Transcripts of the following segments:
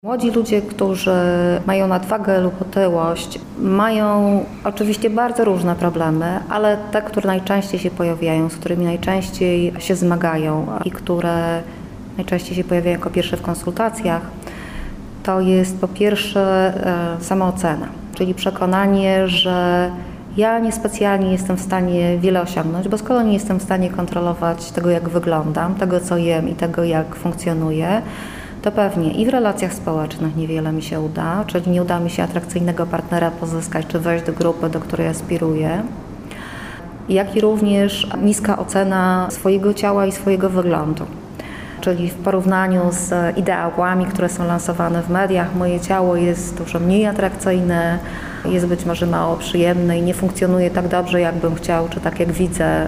Młodzi ludzie, którzy mają nadwagę lub otyłość, mają oczywiście bardzo różne problemy, ale te, które najczęściej się pojawiają, z którymi najczęściej się zmagają i które najczęściej się pojawiają jako pierwsze w konsultacjach, to jest po pierwsze samoocena, czyli przekonanie, że ja niespecjalnie jestem w stanie wiele osiągnąć, bo skoro nie jestem w stanie kontrolować tego, jak wyglądam, tego, co jem i tego, jak funkcjonuję, to pewnie i w relacjach społecznych niewiele mi się uda, czyli nie uda mi się atrakcyjnego partnera pozyskać, czy wejść do grupy, do której aspiruję, jak i również niska ocena swojego ciała i swojego wyglądu. Czyli w porównaniu z ideałami, które są lansowane w mediach, moje ciało jest dużo mniej atrakcyjne, jest być może mało przyjemne i nie funkcjonuje tak dobrze, jak bym chciał, czy tak jak widzę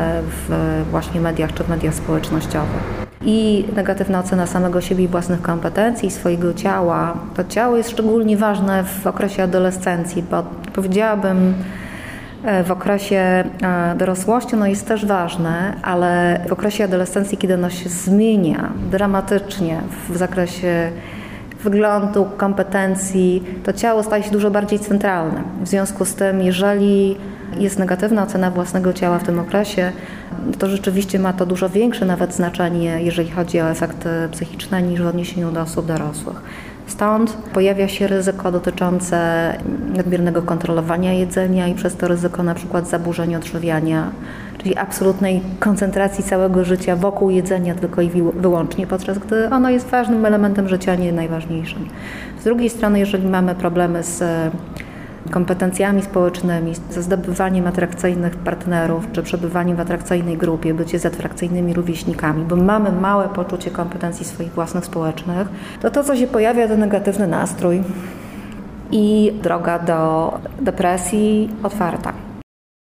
w właśnie mediach, czy w mediach społecznościowych. I negatywna ocena samego siebie i własnych kompetencji, swojego ciała. To ciało jest szczególnie ważne w okresie adolescencji, bo powiedziałabym, w okresie dorosłości ono jest też ważne, ale w okresie adolescencji, kiedy ono się zmienia dramatycznie w zakresie wyglądu, kompetencji, to ciało staje się dużo bardziej centralne. W związku z tym, jeżeli jest negatywna ocena własnego ciała w tym okresie, to rzeczywiście ma to dużo większe nawet znaczenie, jeżeli chodzi o efekty psychiczne, niż w odniesieniu do osób dorosłych. Stąd pojawia się ryzyko dotyczące nadmiernego kontrolowania jedzenia i przez to ryzyko na przykład zaburzeń odżywiania, czyli absolutnej koncentracji całego życia wokół jedzenia tylko i wyłącznie, podczas gdy ono jest ważnym elementem życia, a nie najważniejszym. Z drugiej strony, jeżeli mamy problemy z kompetencjami społecznymi, ze zdobywaniem atrakcyjnych partnerów, czy przebywaniem w atrakcyjnej grupie, bycie z atrakcyjnymi rówieśnikami, bo mamy małe poczucie kompetencji swoich własnych społecznych, to co się pojawia, to negatywny nastrój i droga do depresji otwarta.